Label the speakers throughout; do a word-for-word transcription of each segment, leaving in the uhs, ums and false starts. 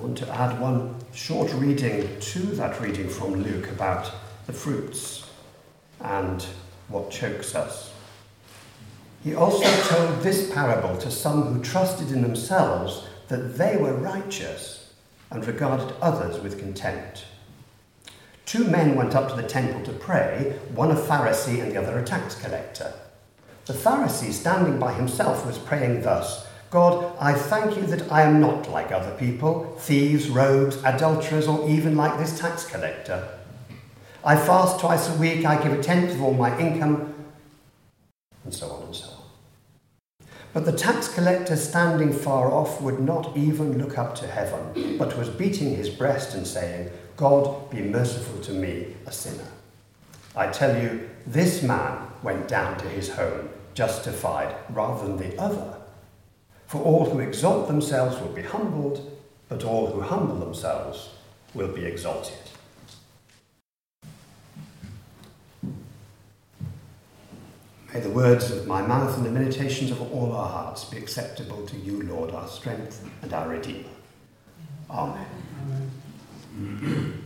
Speaker 1: I want to add one short reading to that reading from Luke about the fruits and what chokes us. He also told this parable to some who trusted in themselves that they were righteous and regarded others with contempt. Two men went up to the temple to pray, one a Pharisee and the other a tax collector. The Pharisee, standing by himself, was praying thus: God, I thank you that I am not like other people, thieves, rogues, adulterers, or even like this tax collector. I fast twice a week, I give a tenth of all my income, and so on and so on. But the tax collector, standing far off, would not even look up to heaven, but was beating his breast and saying, God, be merciful to me, a sinner. I tell you, this man went down to his home justified rather than the other. For all who exalt themselves will be humbled, but all who humble themselves will be exalted. May the words of my mouth and the meditations of all our hearts be acceptable to you, Lord, our strength and our Redeemer. Amen. Amen.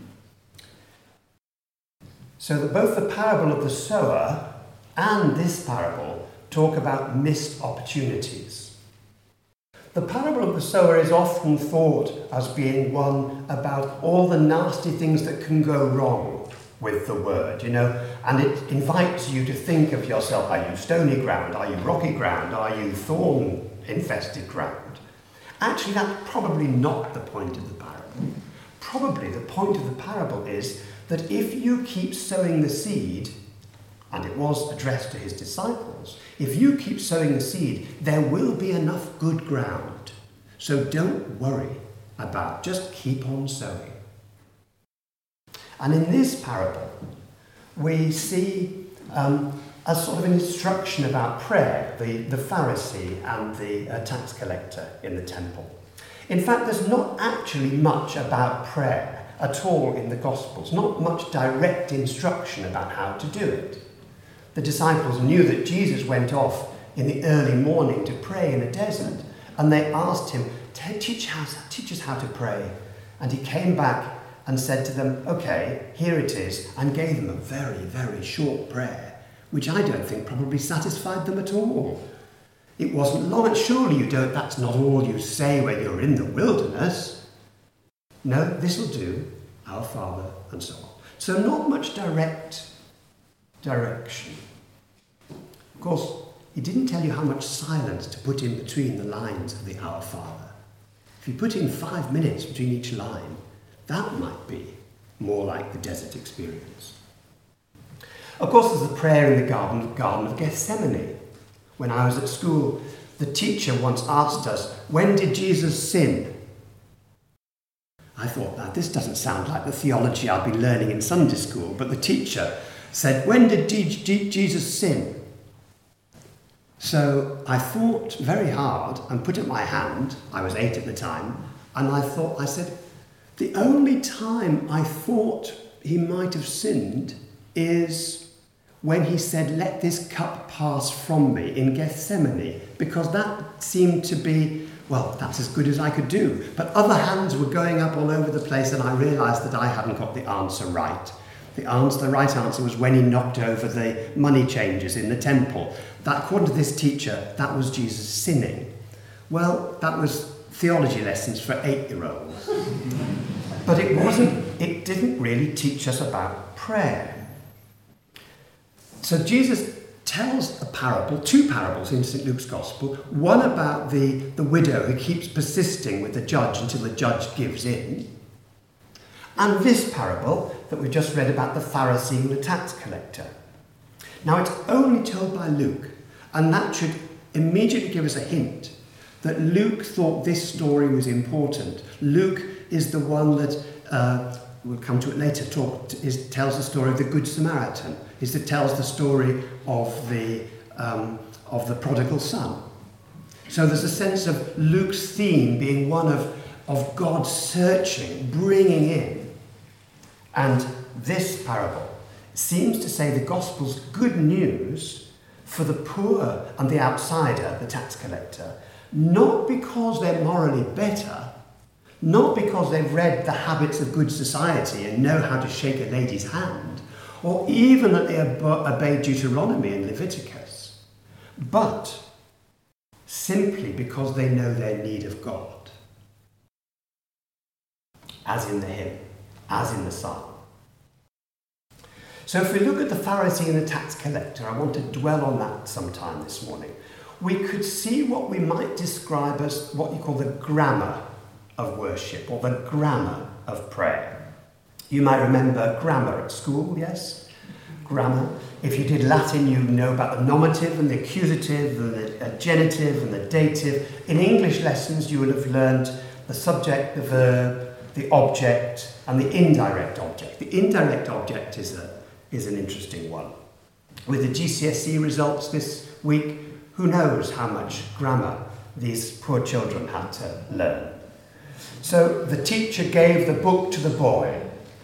Speaker 1: So that both the parable of the sower and this parable talk about missed opportunities. The parable of the sower is often thought as being one about all the nasty things that can go wrong with the word, you know, and it invites you to think of yourself. Are you stony ground? Are you rocky ground? Are you thorn-infested ground? Actually, that's probably not the point of the parable. Probably the point of the parable is that if you keep sowing the seed, and it was addressed to his disciples, if you keep sowing the seed, there will be enough good ground. So don't worry about, just keep on sowing. And in this parable, we see um, a sort of an instruction about prayer, the, the Pharisee and the uh, tax collector in the temple. In fact, there's not actually much about prayer at all in the Gospels, not much direct instruction about how to do it. The disciples knew that Jesus went off in the early morning to pray in a desert, and they asked him, teach us, teach us how to pray. And he came back and said to them, okay, here it is, and gave them a very, very short prayer, which I don't think probably satisfied them at all. It wasn't long, and surely you don't, that's not all you say when you're in the wilderness. No, this will do, our Father, and so on. So not much direct direction. Of course, he didn't tell you how much silence to put in between the lines of the Our Father. If you put in five minutes between each line, that might be more like the desert experience. Of course, there's the prayer in the Garden, Garden of Gethsemane. When I was at school, the teacher once asked us, when did Jesus sin? I thought, now this doesn't sound like the theology I'll be learning in Sunday school, but the teacher said, when did Jesus sin? So I thought very hard and put up my hand, I was eight at the time, and I thought, I said, the only time I thought he might have sinned is when he said, let this cup pass from me in Gethsemane, because that seemed to be, well, that's as good as I could do. But other hands were going up all over the place, and I realised that I hadn't got the answer right. The answer, the right answer was when he knocked over the money changers in the temple. That, according to this teacher, that was Jesus sinning. Well, that was theology lessons for eight-year-olds. But it wasn't, it didn't really teach us about prayer. So Jesus tells a parable, two parables in Saint Luke's Gospel, one about the, the widow who keeps persisting with the judge until the judge gives in, and this parable that we just read about the Pharisee and the tax collector. Now, it's only told by Luke, and that should immediately give us a hint that Luke thought this story was important. Luke is the one that, uh, we'll come to it later, talk, is, tells the story of the Good Samaritan, is that tells the story of the, um, of the prodigal son. So there's a sense of Luke's theme being one of, of God searching, bringing in. And this parable seems to say the gospel's good news for the poor and the outsider, the tax collector, not because they're morally better, not because they've read the habits of good society and know how to shake a lady's hand, or even that they obey Deuteronomy and Leviticus, but simply because they know their need of God, as in the hymn, as in the psalm. So if we look at the Pharisee and the tax collector, I want to dwell on that sometime this morning. We could see what we might describe as what you call the grammar of worship, or the grammar of prayer. You might remember grammar at school, yes? Grammar. If you did Latin, you know about the nominative and the accusative and the genitive and the dative. In English lessons, you will have learned the subject, the verb, the object, and the indirect object. The indirect object is, a, is an interesting one. With the G C S E results this week, who knows how much grammar these poor children had to learn. So the teacher gave the book to the boy.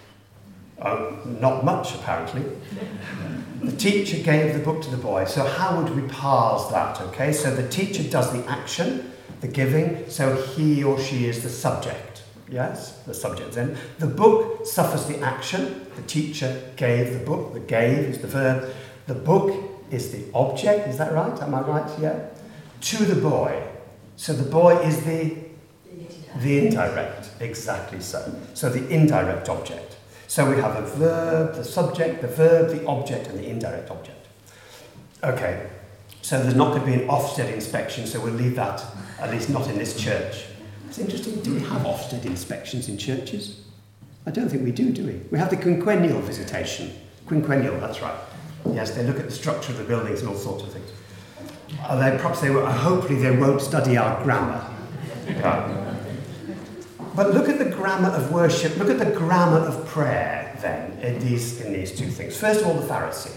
Speaker 1: Oh, not much, apparently. The teacher gave the book to the boy. So how would we parse that, okay? So the teacher does the action, the giving, so he or she is the subject. Yes, the subject then. The book suffers the action. The teacher gave the book. The gave is the verb. The book is the object. Is that right? Am I right? Yeah. To the boy. So the boy is the the indirect. Exactly so. So the indirect object. So we have a verb, the subject, the verb, the object, and the indirect object. Okay. So there's not going to be an Ofsted inspection, so we'll leave that, at least not in this church. It's interesting, do we have Ofsted inspections in churches? I don't think we do, do we? We have the quinquennial visitation. Quinquennial, that's right. Yes, they look at the structure of the buildings and all sorts of things. Uh, they perhaps they will, uh, hopefully they won't study our grammar. Uh, but look at the grammar of worship, look at the grammar of prayer then in these, in these two things. First of all, the Pharisee.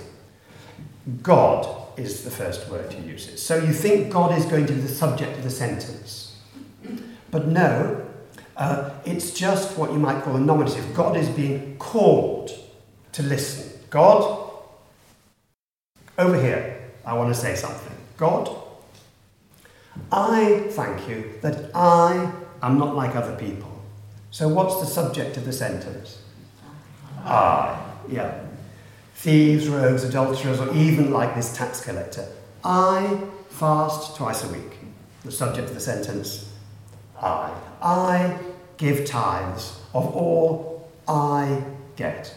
Speaker 1: God is the first word he uses. So you think God is going to be the subject of the sentence. But no, uh, it's just what you might call a nominative. God is being called to listen. God, over here, I want to say something. God, I thank you that I am not like other people. So what's the subject of the sentence? I, yeah. Thieves, rogues, adulterers, or even like this tax collector. I fast twice a week. The subject of the sentence, I. I give tithes of all I get.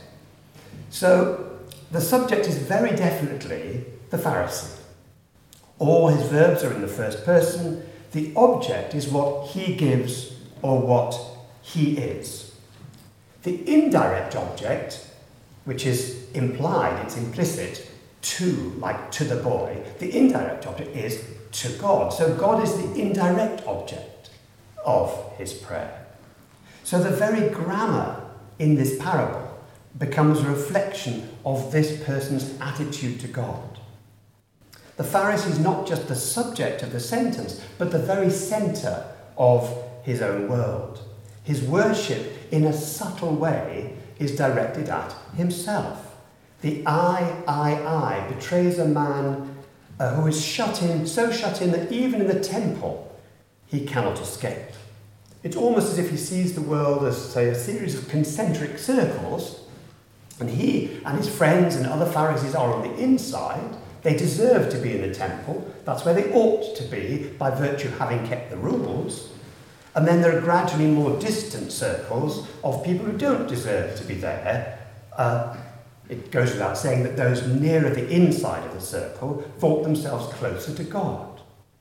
Speaker 1: So the subject is very definitely the Pharisee. All his verbs are in the first person. The object is what he gives or what he is. The indirect object, which is implied, it's implicit, to, like to the boy, the indirect object is to God. So God is the indirect object of his prayer. So the very grammar in this parable becomes a reflection of this person's attitude to God. The Pharisee is not just the subject of the sentence, but the very centre of his own world. His worship, in a subtle way, is directed at himself. The I, I, I betrays a man uh, who is shut in, so shut in that even in the temple he cannot escape. It's almost as if he sees the world as, say, a series of concentric circles, and he and his friends and other Pharisees are on the inside. They deserve to be in the temple. That's where they ought to be by virtue of having kept the rules. And then there are gradually more distant circles of people who don't deserve to be there. Uh, it goes without saying that those nearer the inside of the circle thought themselves closer to God.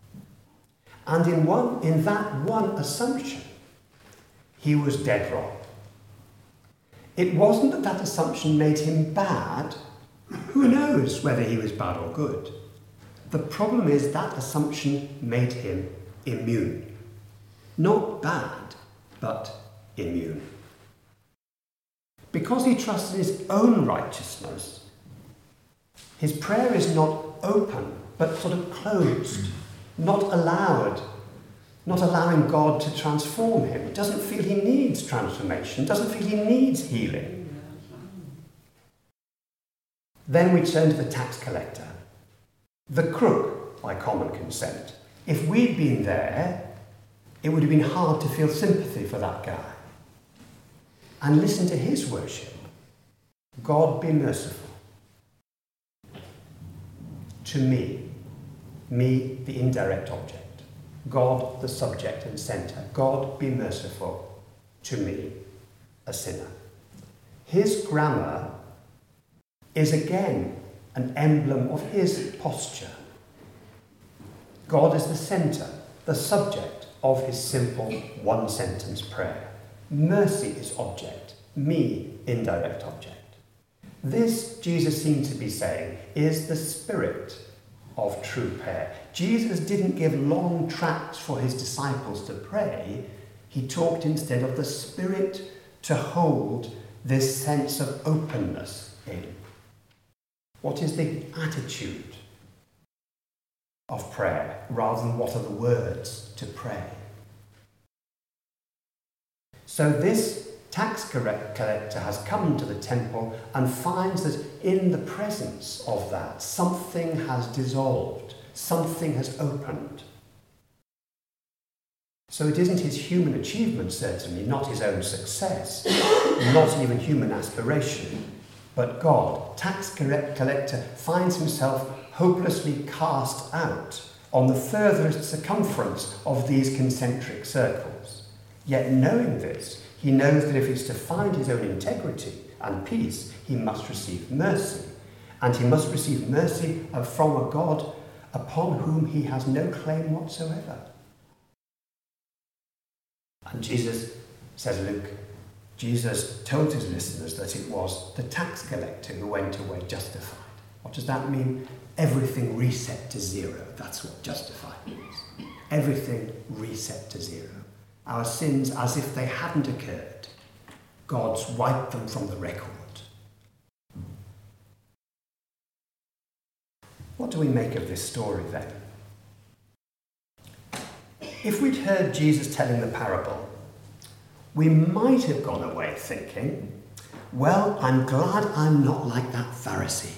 Speaker 1: And in one, in that one assumption, he was dead wrong. It wasn't that that assumption made him bad. Who knows whether he was bad or good? The problem is that assumption made him immune. Not bad, but immune. Because he trusted his own righteousness, his prayer is not open, but sort of closed, not allowed, not allowing God to transform him. He doesn't feel he needs transformation, doesn't feel he needs healing. Then we turn to the tax collector, the crook by common consent. If we'd been there, it would have been hard to feel sympathy for that guy. And listen to his worship. God be merciful to me, me the indirect object, God the subject and centre. God be merciful to me, a sinner. His grammar is again an emblem of his posture. God is the centre, the subject of his simple one-sentence prayer. Mercy is object, me indirect object. This, Jesus seems to be saying, is the spirit of true prayer. Jesus didn't give long tracts for his disciples to pray. He talked instead of the spirit to hold this sense of openness in. What is the attitude of prayer rather than what are the words to pray? So this tax collector has come to the temple and finds that in the presence of that, something has dissolved, something has opened. So it isn't his human achievement, certainly, not his own success, not even human aspiration, but God, tax collector, finds himself hopelessly cast out on the furthest circumference of these concentric circles. Yet knowing this, he knows that if he's to find his own integrity and peace, he must receive mercy. And he must receive mercy from a God upon whom he has no claim whatsoever. And Jesus, says Luke, Jesus told his listeners that it was the tax collector who went away justified. What does that mean? Everything reset to zero. That's what justified means. Everything reset to zero. Our sins as if they hadn't occurred. God's wiped them from the record. What do we make of this story then? If we'd heard Jesus telling the parable, we might have gone away thinking, well, I'm glad I'm not like that Pharisee.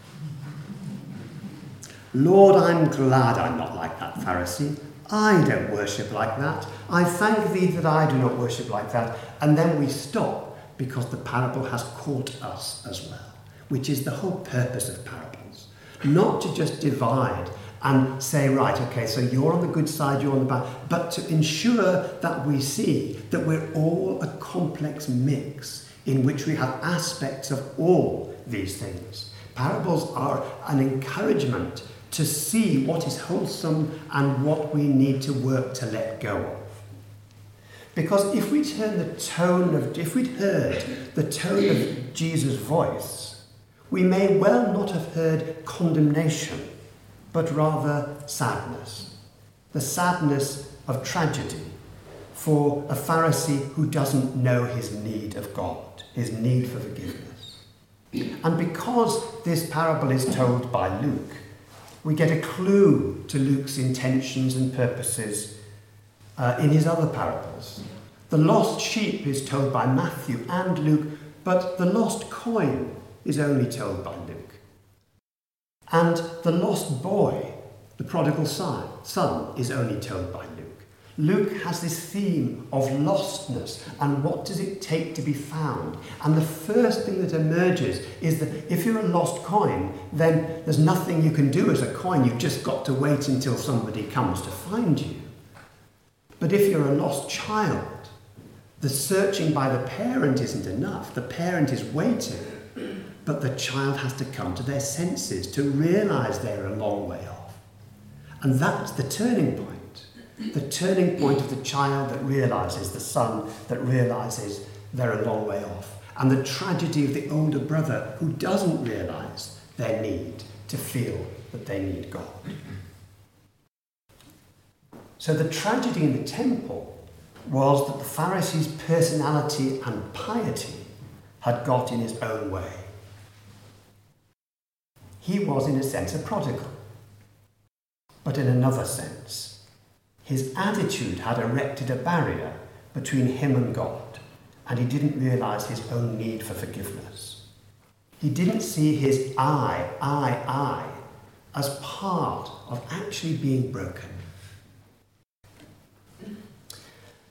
Speaker 1: Lord, I'm glad I'm not like that Pharisee. I don't worship like that. I thank thee that I do not worship like that. And then we stop because the parable has caught us as well, which is the whole purpose of parables. Not to just divide and say, right, okay, so you're on the good side, you're on the bad, but to ensure that we see that we're all a complex mix in which we have aspects of all these things. Parables are an encouragement to see what is wholesome and what we need to work to let go of. Because if we turn the tone of, if we'd heard the tone of Jesus' voice, we may well not have heard condemnation, but rather sadness. The sadness of tragedy for a Pharisee who doesn't know his need of God, his need for forgiveness. And because this parable is told by Luke, we get a clue to Luke's intentions and purposes uh, in his other parables. The lost sheep is told by Matthew and Luke, but the lost coin is only told by Luke. And the lost boy, the prodigal son, son, is only told by Luke. Luke has this theme of lostness and what does it take to be found. And the first thing that emerges is that if you're a lost coin, then there's nothing you can do as a coin. You've just got to wait until somebody comes to find you. But if you're a lost child, the searching by the parent isn't enough. The parent is waiting. But the child has to come to their senses to realise they're a long way off. And that's the turning point. The turning point of the child that realises, the son that realises they're a long way off. And the tragedy of the older brother who doesn't realise their need to feel that they need God. So the tragedy in the temple was that the Pharisee's personality and piety had got in his own way. He was, in a sense, a prodigal. But in another sense, his attitude had erected a barrier between him and God, and he didn't realise his own need for forgiveness. He didn't see his I, I, I as part of actually being broken.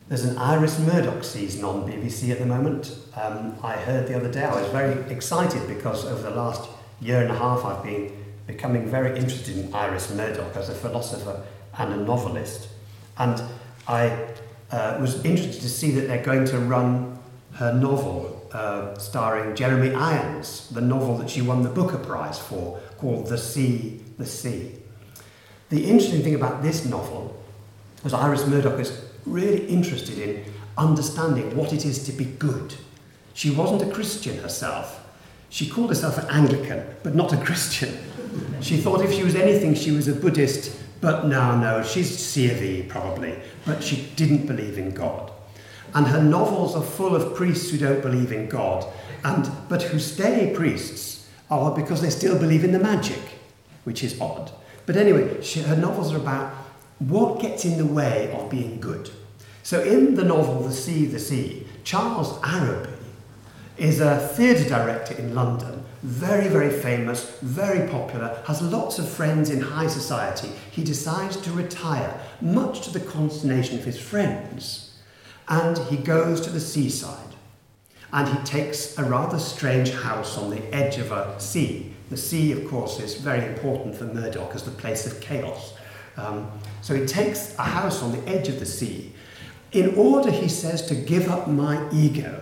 Speaker 1: There's an Iris Murdoch season on B B C at the moment. Um, I heard the other day, I was very excited because over the last year and a half I've been becoming very interested in Iris Murdoch as a philosopher and a novelist. And I uh, was interested to see that they're going to run her novel uh, starring Jeremy Irons, the novel that she won the Booker Prize for, called The Sea, the Sea. The interesting thing about this novel was Iris Murdoch is really interested in understanding what it is to be good. She wasn't a Christian herself. She called herself an Anglican, but not a Christian. She thought if she was anything, she was a Buddhist, but no, no, she's C of E probably, but she didn't believe in God. And her novels are full of priests who don't believe in God, and but who stay priests are because they still believe in the magic, which is odd. But anyway, she, her novels are about what gets in the way of being good. So in the novel The Sea, the Sea, Charles Araby is a theatre director in London, very, very famous, very popular, has lots of friends in high society. He decides to retire, much to the consternation of his friends, and he goes to the seaside. And he takes a rather strange house on the edge of a sea. The sea, of course, is very important for Murdoch as the place of chaos. Um, so he takes a house on the edge of the sea in order, he says, to give up my ego.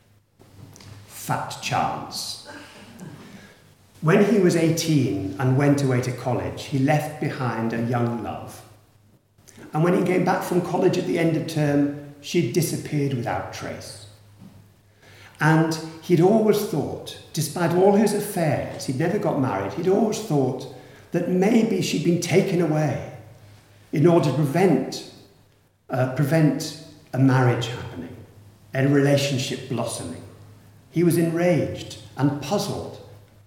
Speaker 1: Fat chance. When he was eighteen and went away to college, he left behind a young love. And when he came back from college at the end of term, she'd disappeared without trace. And he'd always thought, despite all his affairs, he'd never got married, he'd always thought that maybe she'd been taken away in order to prevent, uh, prevent a marriage happening, a relationship blossoming. He was enraged and puzzled.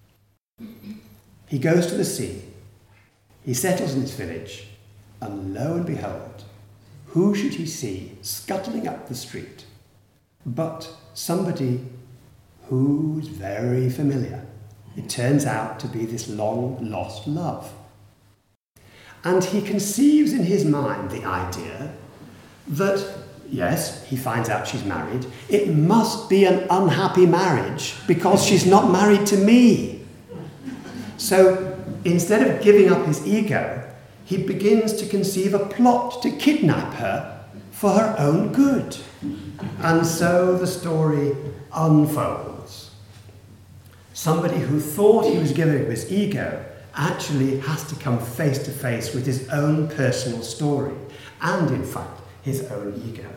Speaker 1: He goes to the sea, he settles in his village, and lo and behold, who should he see scuttling up the street but somebody who's very familiar. It turns out to be this long-lost love. And he conceives in his mind the idea that, yes, he finds out she's married, it must be an unhappy marriage because she's not married to me. So instead of giving up his ego, he begins to conceive a plot to kidnap her for her own good. And so the story unfolds. Somebody who thought he was giving up his ego actually has to come face to face with his own personal story and, in fact, his own ego.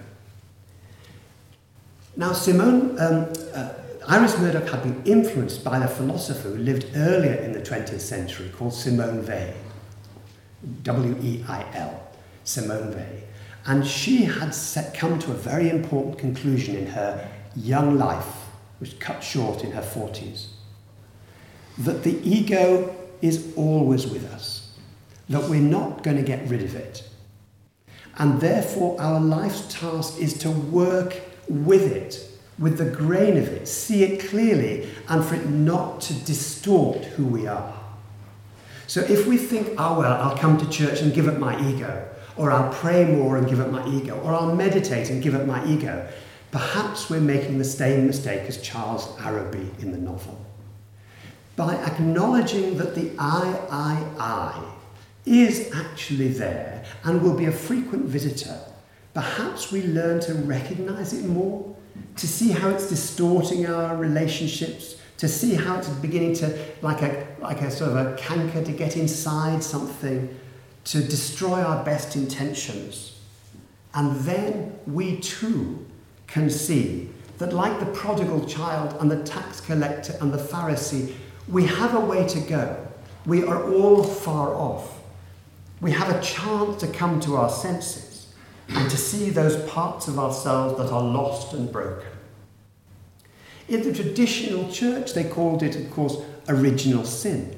Speaker 1: Now, Simone, um, uh, Iris Murdoch had been influenced by a philosopher who lived earlier in the twentieth century called Simone Weil, W E I L, Simone Weil. And she had set, come to a very important conclusion in her young life, which cut short in her forties, that the ego is always with us, that we're not going to get rid of it. And therefore our life's task is to work with it, with the grain of it, see it clearly, and for it not to distort who we are. So if we think, oh well, I'll come to church and give up my ego, or I'll pray more and give up my ego, or I'll meditate and give up my ego, perhaps we're making the same mistake as Charles Araby in the novel. By acknowledging that the I, I, I is actually there and will be a frequent visitor, perhaps we learn to recognize it more, to see how it's distorting our relationships, to see how it's beginning to, like a, like a sort of a canker, to get inside something, to destroy our best intentions. And then we too can see that, like the prodigal child and the tax collector and the Pharisee, we have a way to go. We are all far off. We have a chance to come to our senses and to see those parts of ourselves that are lost and broken. In the traditional church, they called it, of course, original sin.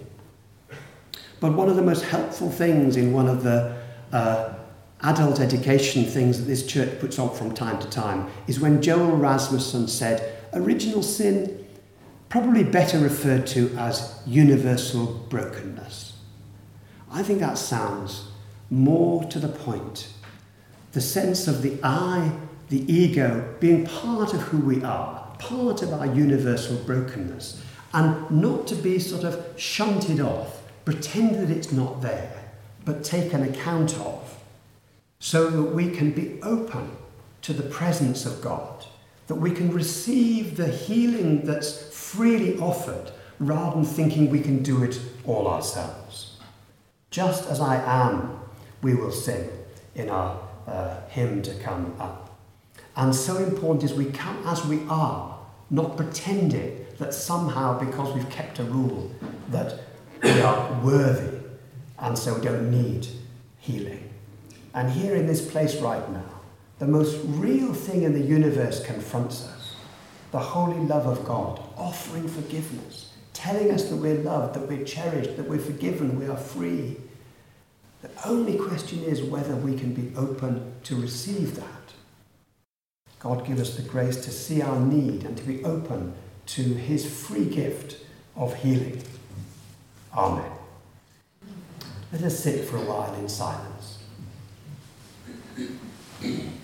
Speaker 1: But one of the most helpful things in one of the uh, adult education things that this church puts on from time to time is when Joel Rasmussen said, original sin, probably better referred to as universal brokenness. I think that sounds more to the point. The sense of the I the ego being part of who we are, part of our universal brokenness, and not to be sort of shunted off, pretend that it's not there, but taken account of, so that we can be open to the presence of God, that we can receive the healing that's freely offered, rather than thinking we can do it all ourselves. Just as I am, we will sing in our uh, hymn to come up. And so important is we come as we are, not pretending that somehow, because we've kept a rule, that we are worthy and so we don't need healing. And here in this place right now, the most real thing in the universe confronts us. The holy love of God, offering forgiveness, telling us that we're loved, that we're cherished, that we're forgiven, we are free. The only question is whether we can be open to receive that. God give us the grace to see our need and to be open to his free gift of healing. Amen. Let us sit for a while in silence.